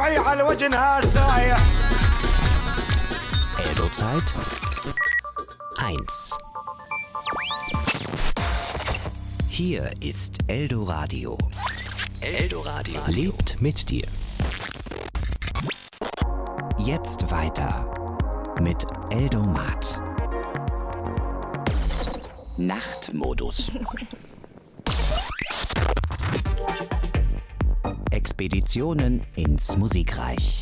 روحي على وجنها سايح. Eldo-Zeit 1. Hier ist Eldoradio. Eldoradio lebt mit dir. Jetzt weiter mit Eldomat. Nachtmodus. Expeditionen ins Musikreich.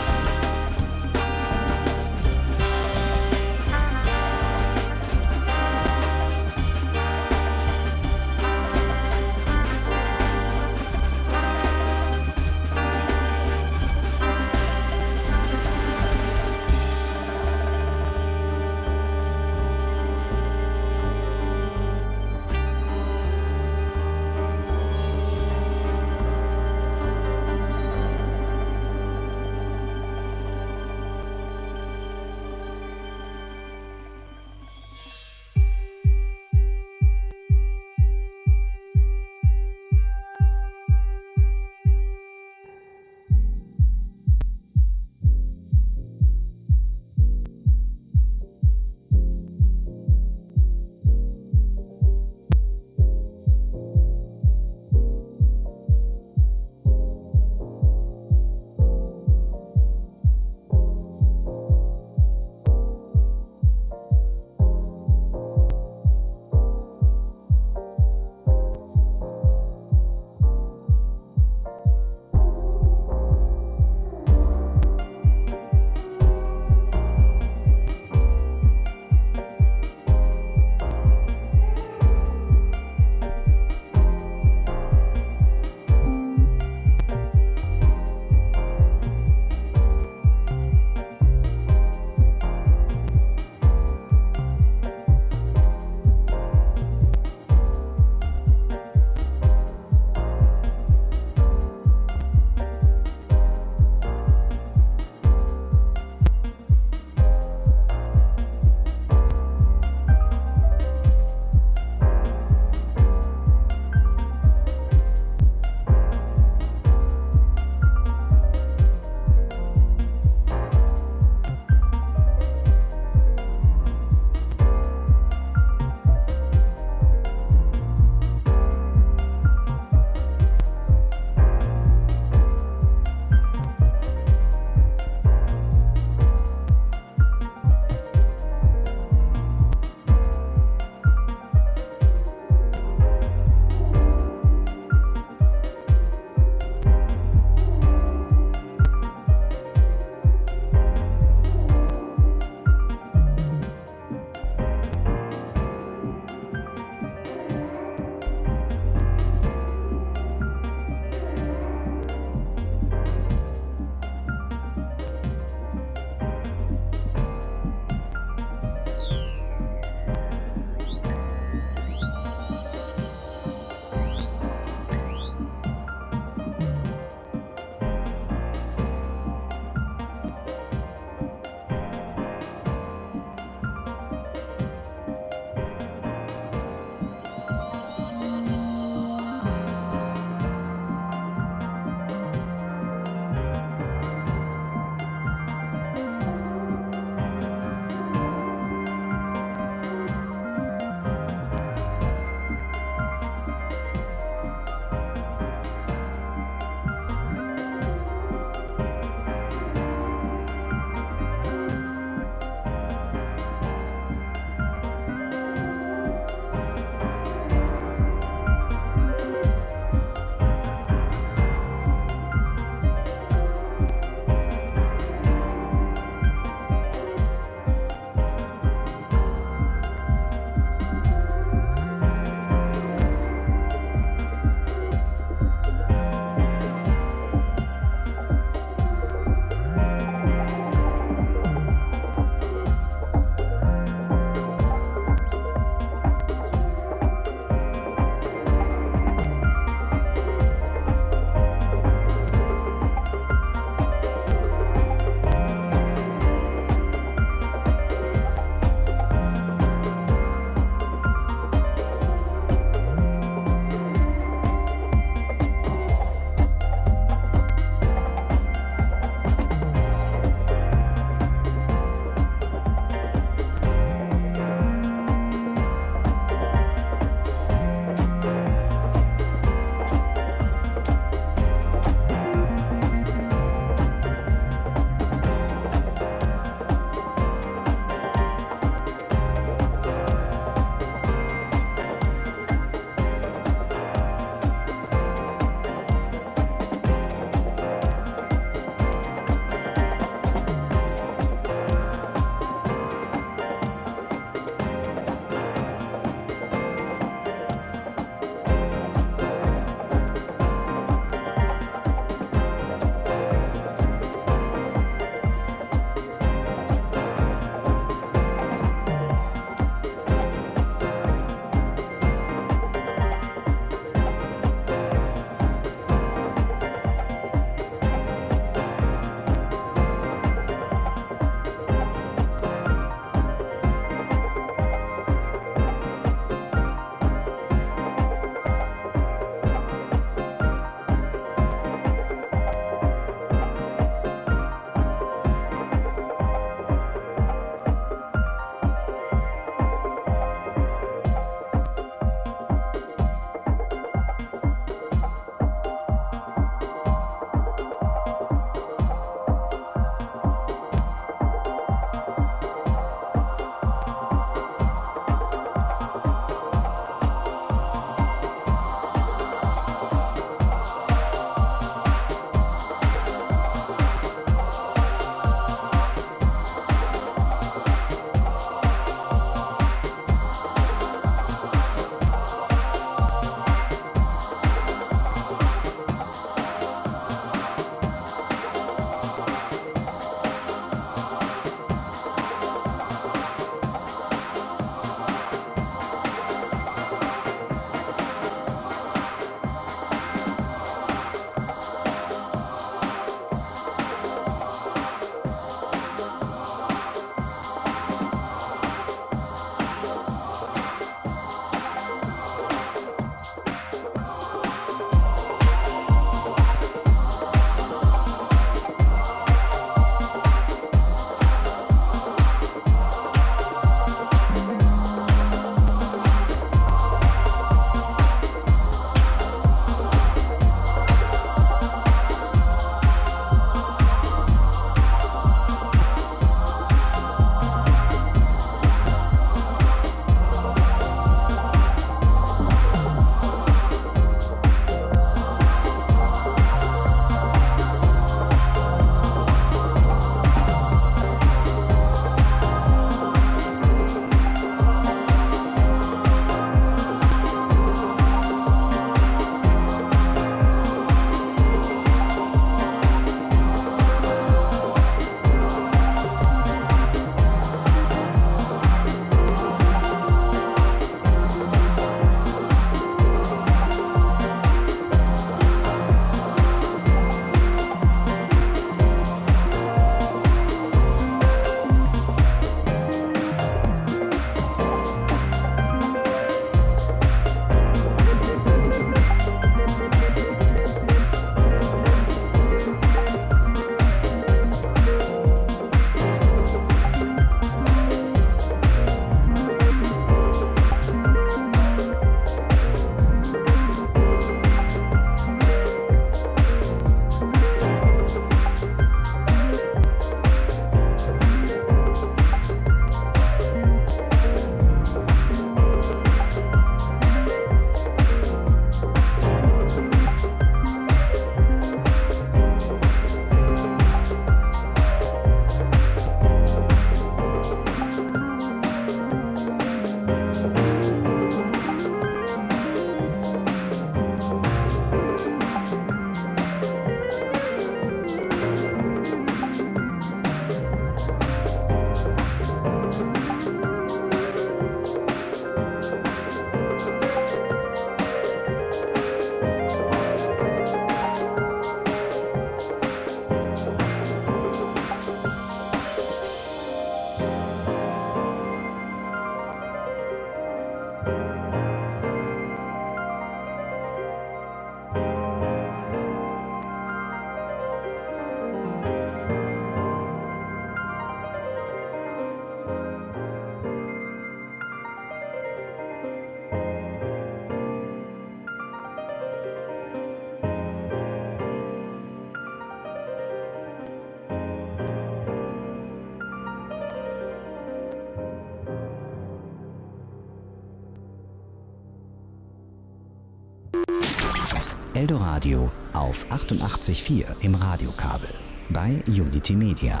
Eldoradio auf 88.4 im Radiokabel bei Unity Media.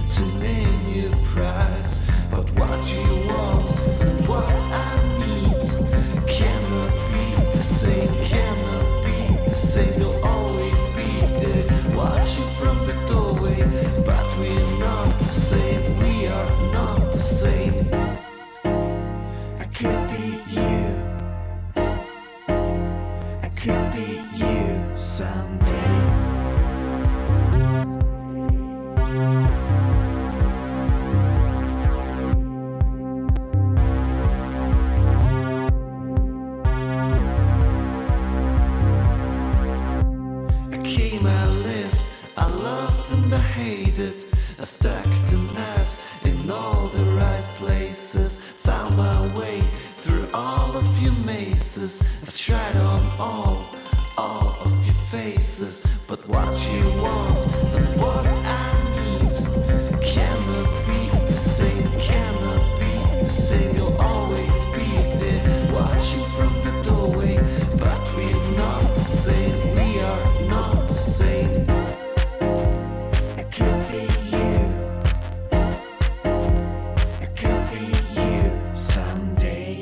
to name your price. But what you want, what I need, cannot be the same, cannot be the same. You'll always be there, watching from the doorway. But we're not the same, we are not the same. I could be you, I could be you someday. I came, I lived, I loved and I hated. I stuck the knives in all the right places. Found my way through all of your mazes. I've tried on all of your faces. But what you want and what I need cannot be the same, cannot be the same. You'll always be there, watching from the doorway. But we're not the same, we are not the same. I could be you, I could be you someday.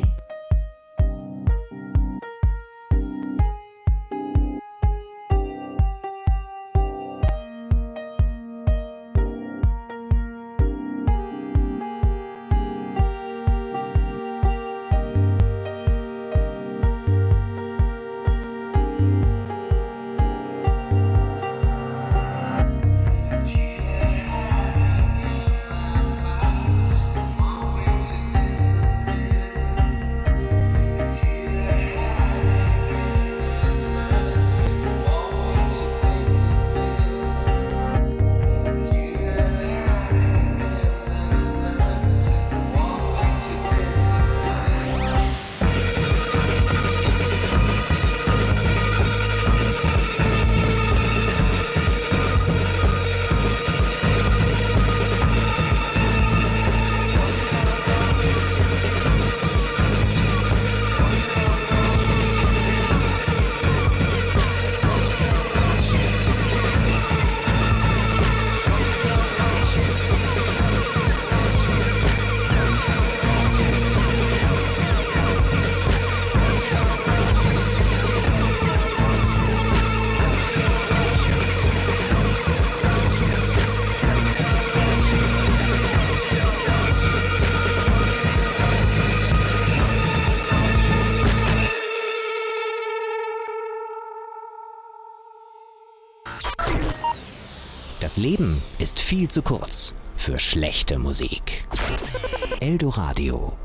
Das Leben ist viel zu kurz für schlechte Musik. Eldoradio.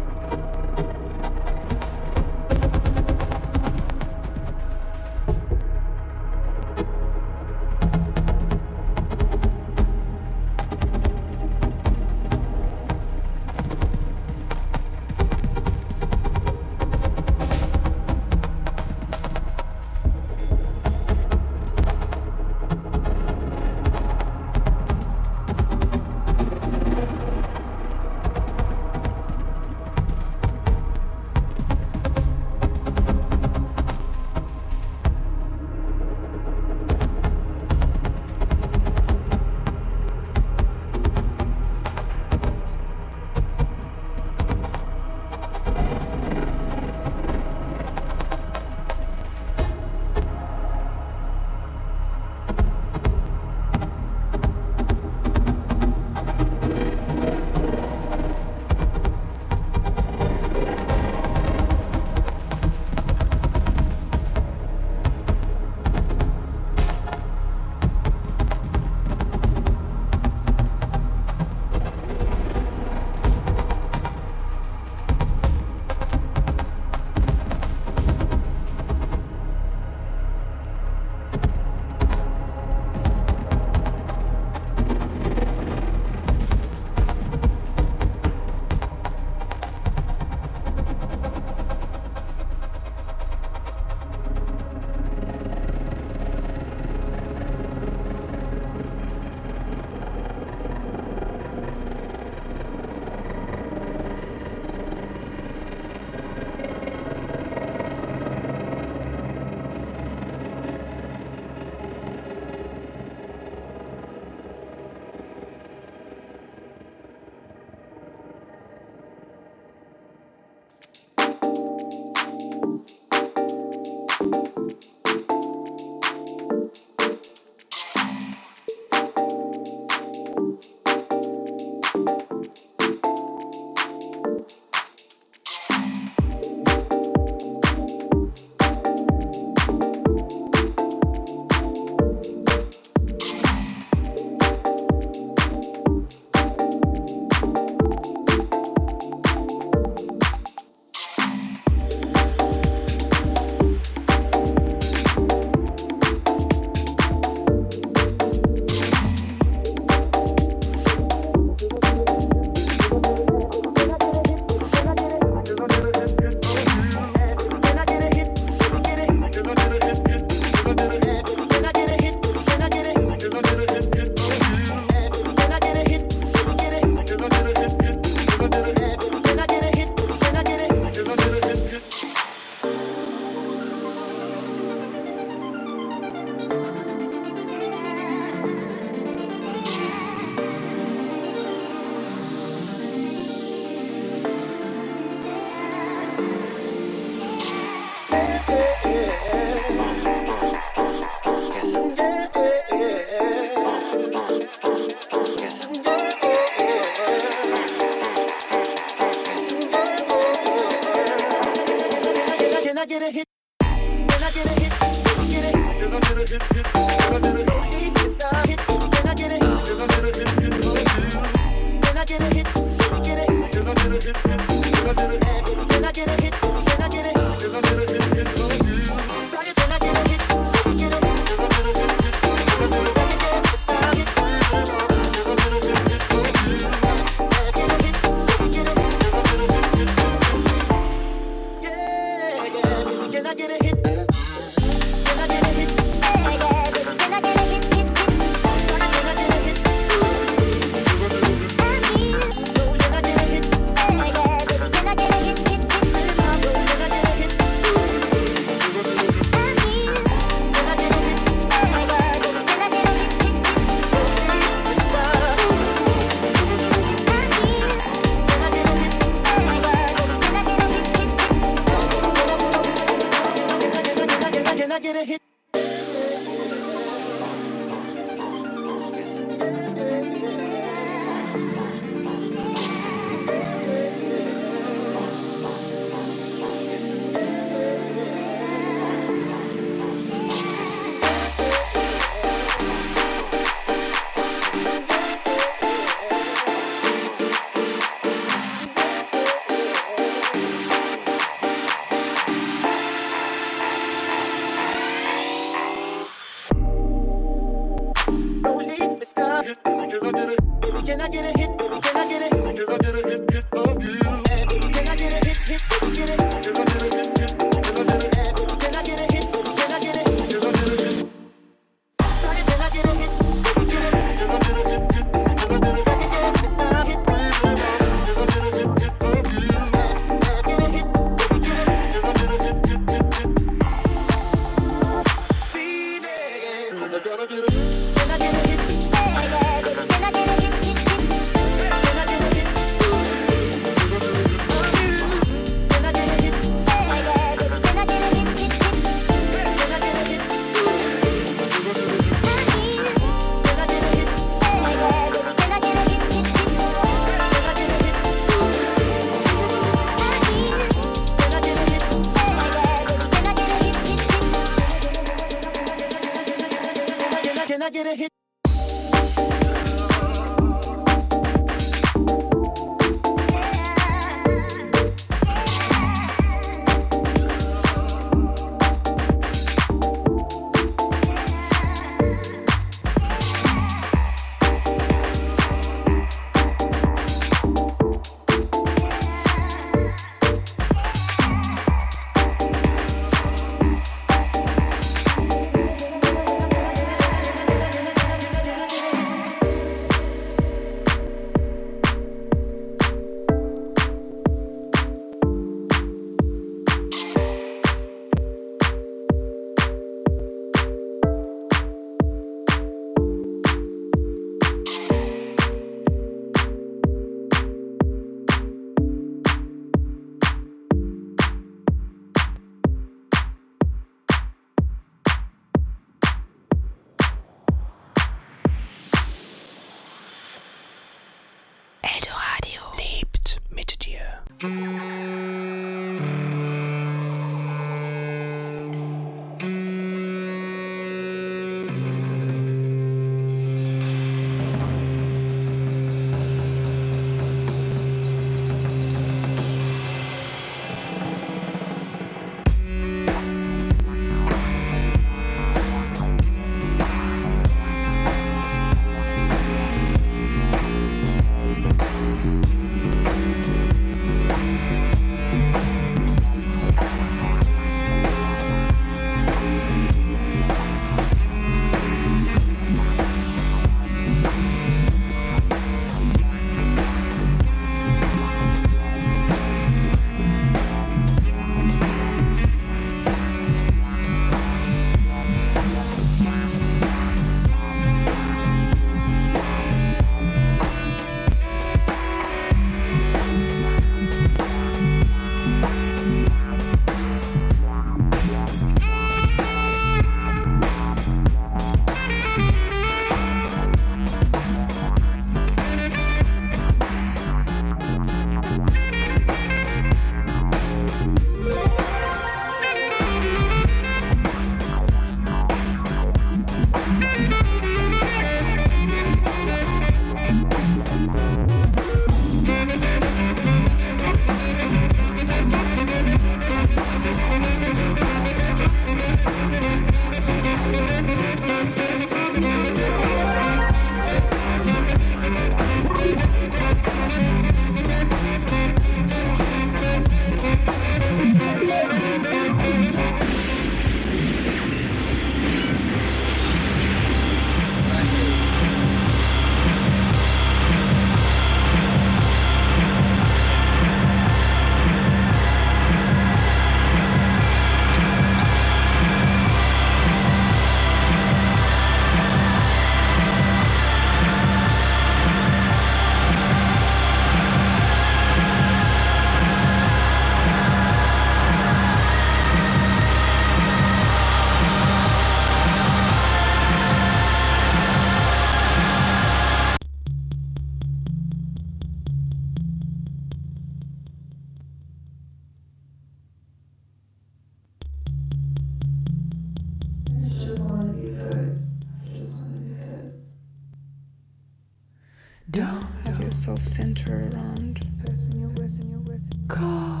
center around. Person you're with. Go.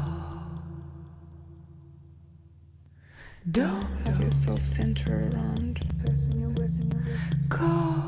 Don't have yourself center around. Person you're with. Go.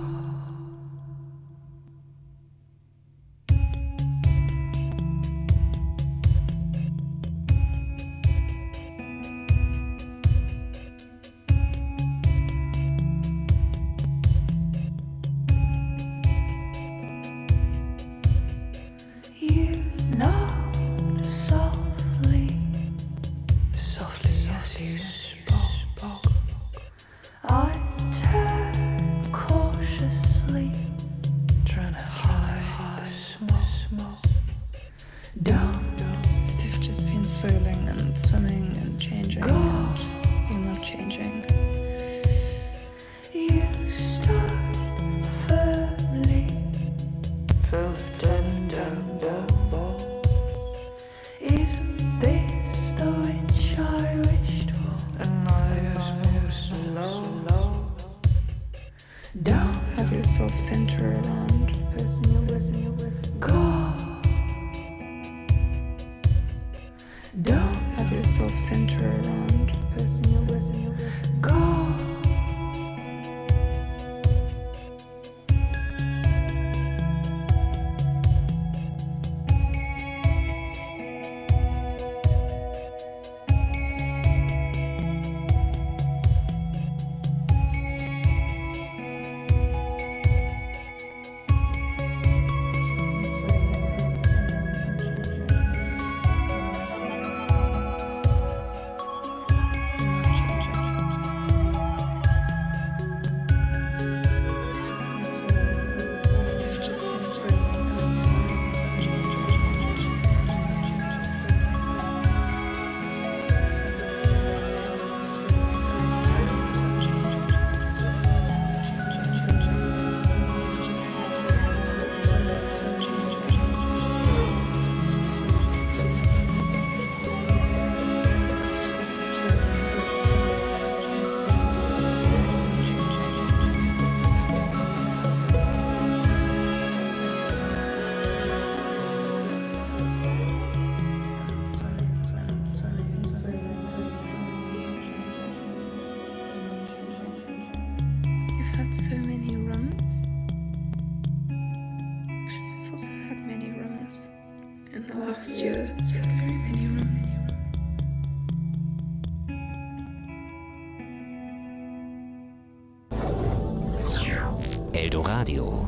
Eldoradio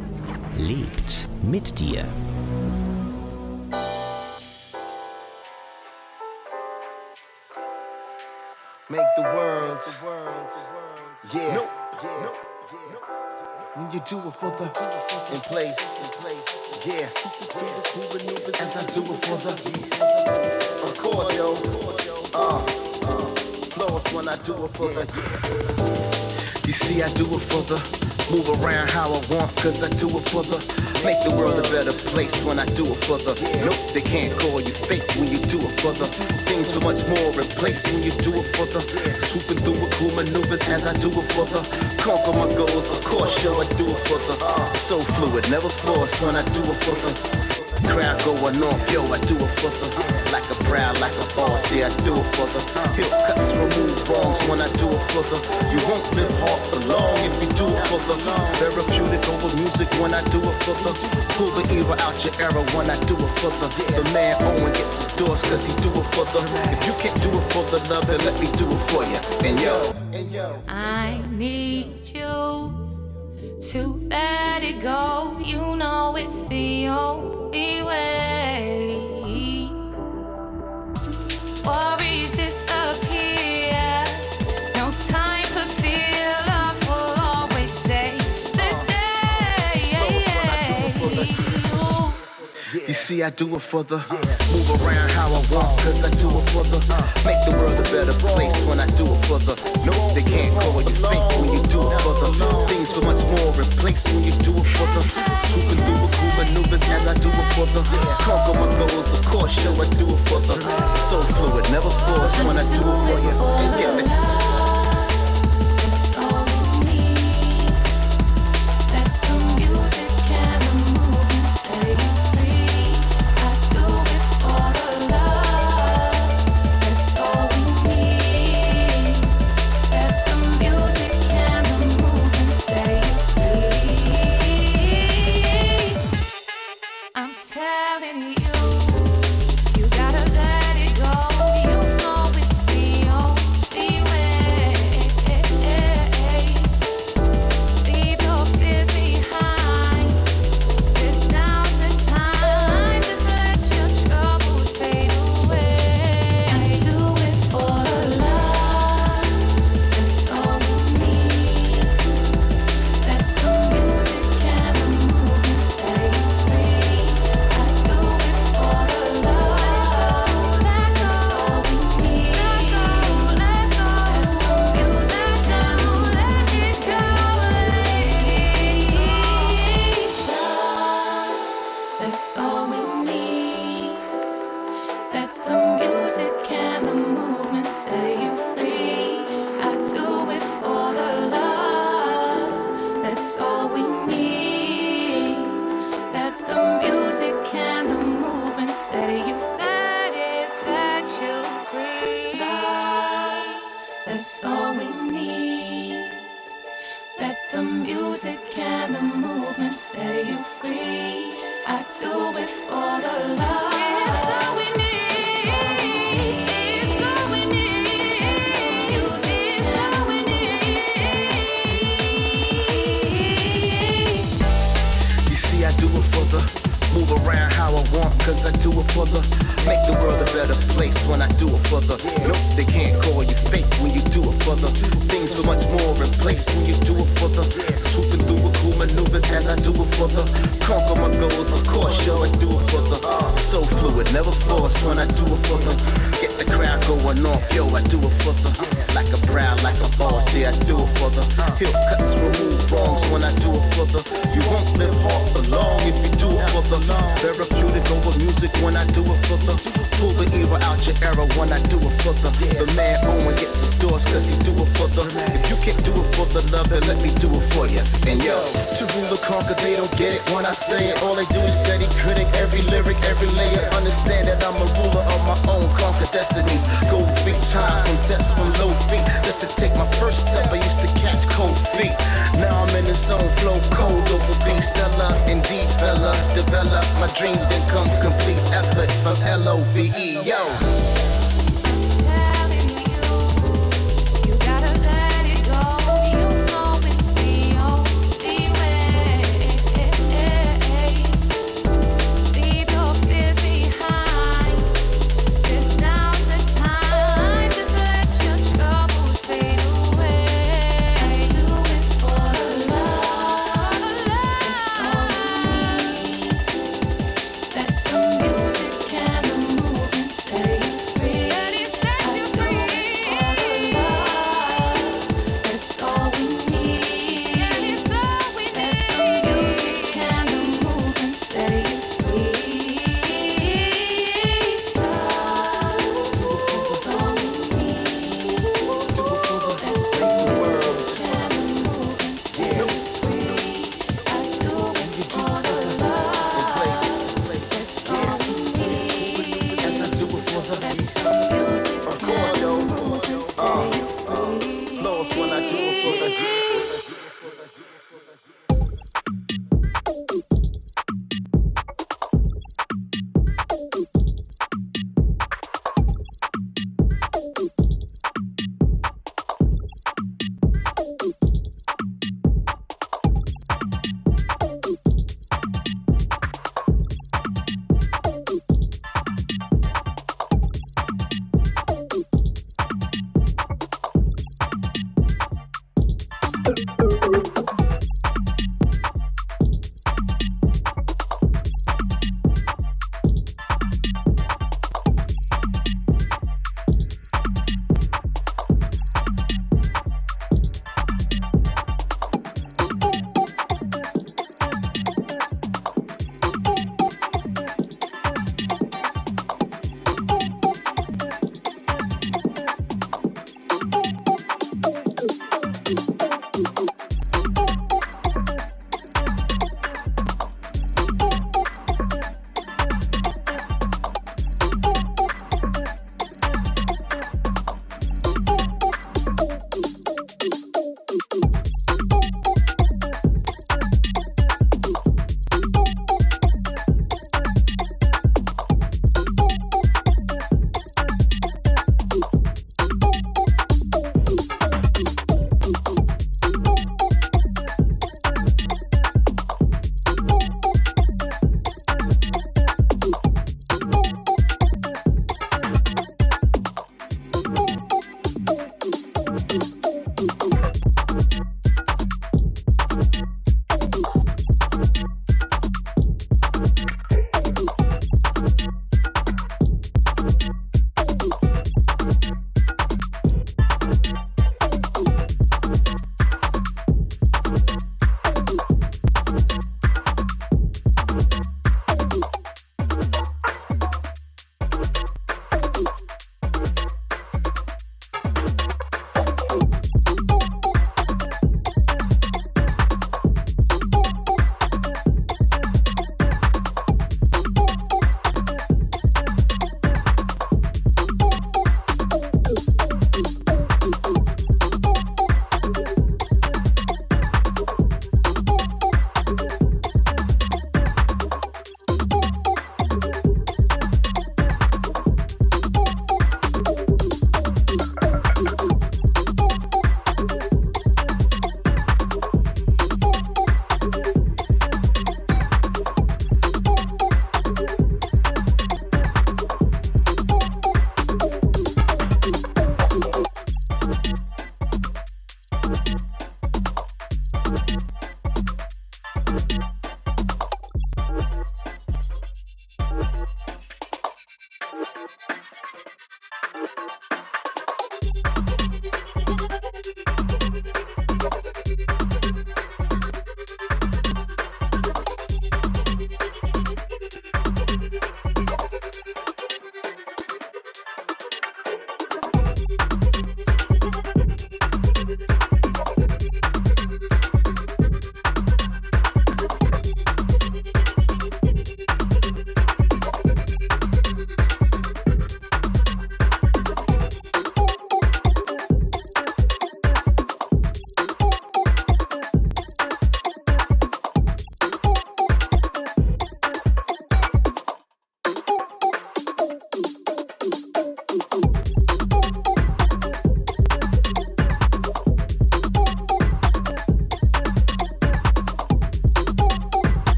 lebt mit dir. Make the world, yeah. No. When you do it for the in place, yeah. As I do it for the, of course, yo. Flows when I do it for the. You see, I do it for the. Move around how I want, cause I do it for the. Make the world a better place when I do it for the. Nope, they can't call you fake when you do it for the. Things for much more in place when you do it for the. Swooping through with cool maneuvers as I do it for the. Conquer my goals, of course, yo, I do it for the. So fluid, never forced when I do it for the. Crowd going off, yo, I do it for the. Like a proud, like a boss, yeah, I do it for the. Hip cuts, remove wrongs when I do it for the. You won't live hard for long if you do it for the. Therapeutic over music when I do it for the. Pull the era out your era when I do it for the. The man Owen gets endorsed cause he do it for the. If you can't do it for the love, then let me do it for you. And yo, I need you to let it go. You know it's the only way. Worries disappear. No time for fear. Love will always save the day. you see I do it for the. Move around how I want, cause I do it for the. Make the world a better place when I do it for the. No, they can't call you fake when you do it for the. Things for much more in place when you do it for the. Swooping through with cool maneuvers as I do it for the. Conquer my goals, of course, yo, I do it for the. So fluid, never forced when I do it for you. And get the Free. set you free. I do it for the love, that's all we need. Let the music and the movement set you free, set you free. Love, that's all we need. Let the music and the movement set you free. I do it for the love. It's all we need. It's all we need. Music, it's all we need. You see, I do it for the move around how I want, cause I do it for the make the world a better place when I do it for the nope, they can't call you fake when you do it for the things for much more in place when you do it for the swooping through with cool maneuvers as I do it for the conquer my goals, of course, yo, I do it for the so fluid, never force when I do it for the get the crowd going off, yo, I do it for the like a proud, like a boss, yeah, I do it for the heel cuts, remove wrongs when I do it for the you won't live hard for long if you do it for the therapeutic over music when I do it for the pull the era out your era when I do it for the man Owen gets endorsed cause he do it for the if you can't do it for the love then let me do it for you and yo to rule or conquer they don't get it when I say it all they do is steady critic every lyric every layer understand that I'm a ruler of my own conquer destinies go reach high from depths from low feet just to take my first step I used to catch cold feet now I'm in the zone flow cold over beat seller indeed fella develop my dream then come complete effort from LOVE yo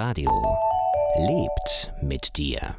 Radio lebt mit dir.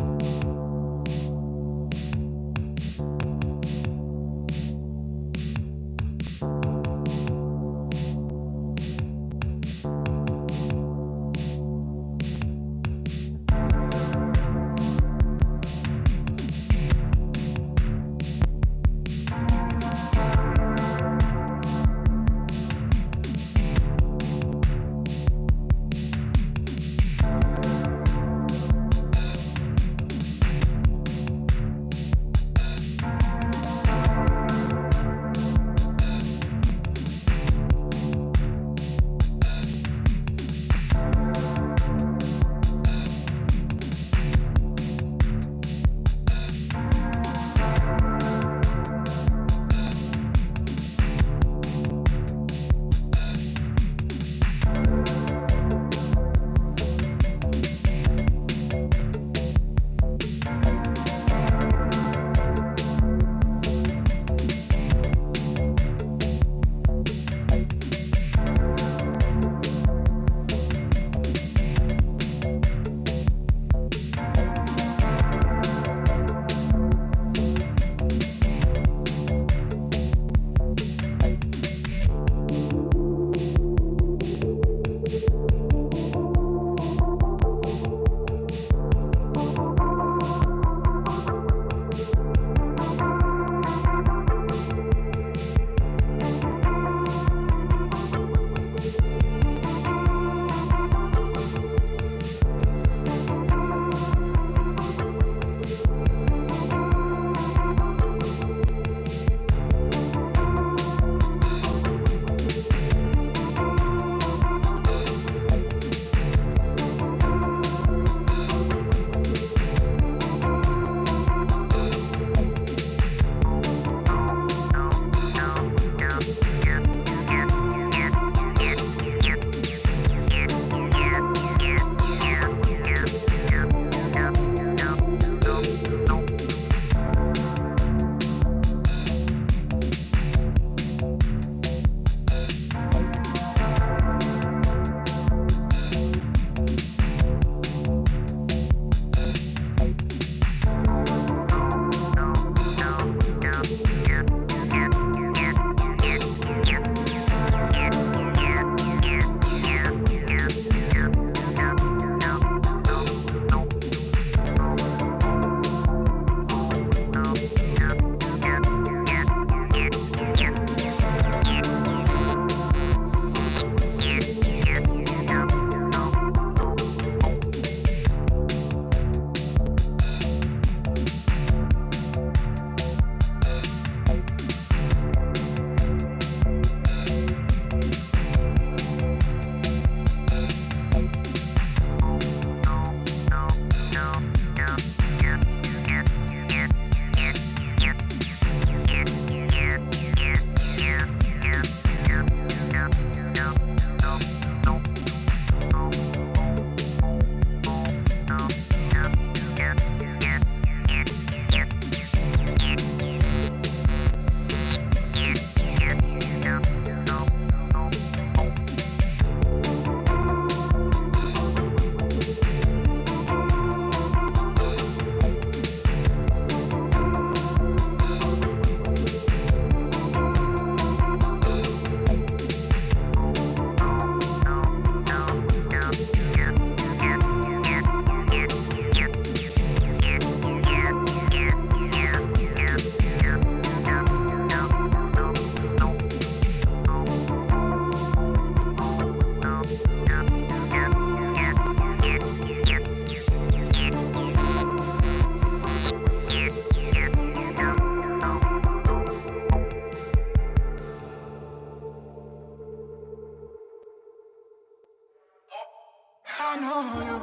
I know you.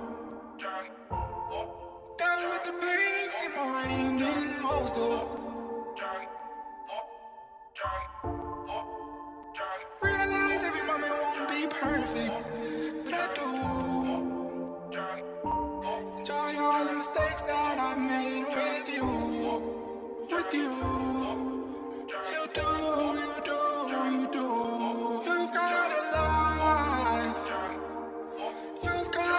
Down with the bass in my rain in most of. Realize every moment won't be perfect, but I do. Enjoy all the mistakes that I made with you. With you. You do, you do, you do. You've got a life. You've got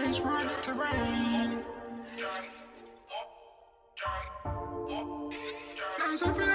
always run into rain. Now it's up